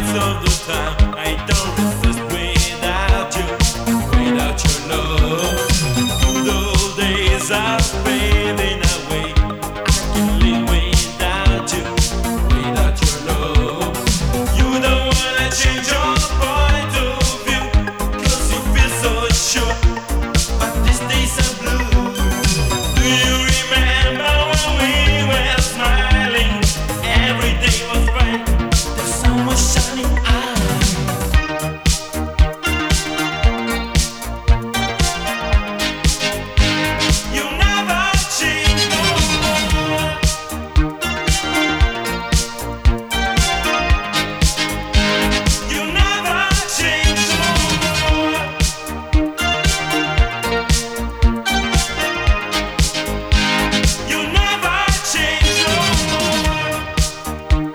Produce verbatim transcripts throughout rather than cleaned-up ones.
of the time. I don't resist without you, without your love. Those days are fading away. I can live without you, without your love. You don't wanna change your point of view, 'cause you feel so sure, but these days are blue. Do you remember when we were smiling? Every day was bright, the sun was shining out. You never change no more. You never change no more. You never change no more.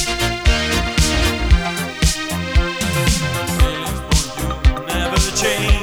Feelings for you never change.